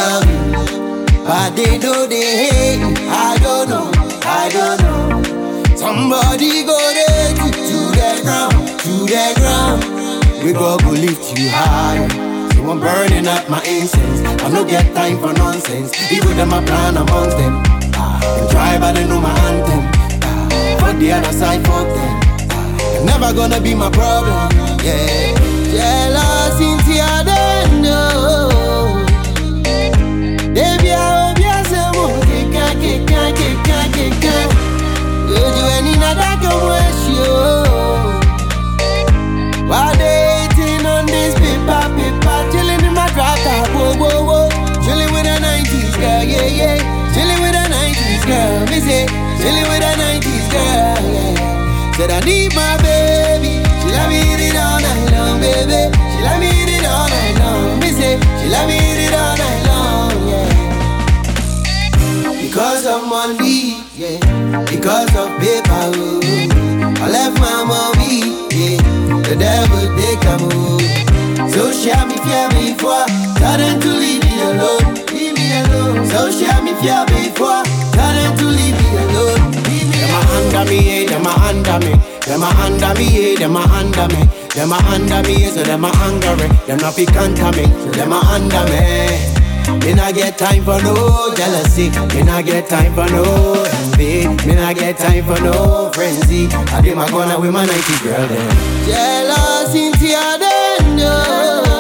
love you, but they hate me. I don't know. Somebody go there to the ground. We go lift you higher. So I'm burning up my incense. I no get time for nonsense. Even them a plan amongst them. Them try but they know my anthem. But the other side, fuck them. Never gonna be my problem. Yeah, jealous into your don't know. Baby, I hope you're someone. Kika. You do any nada come with you. While they eating on this paper, chilling in my drop top, whoa. Chilling with a 90s girl, yeah. Chilling with a 90s girl, me say. Chilling with a 90s girl, yeah. Said I need my baby. She let me hit it all night long, baby. She let me hit it all night long, me say. She let me hit it all night long, yeah. Because of money, yeah. Because of paper, oh. I left my mommy, yeah. The devil they come home. So share me fear before. Tell them to leave me alone. So share me fear before. Tell them to leave me alone. Them a under me, yeah. Them a under me. Them a under me, yeah. Them a under me. Them a under me, yeah. So them a hungry. Them not pick under me. So them a under me. Me not get time for no jealousy. Me not get time for no envy. Me not get time for no frenzy. I did my corner with my 90 girl then. Jealous into your don't know.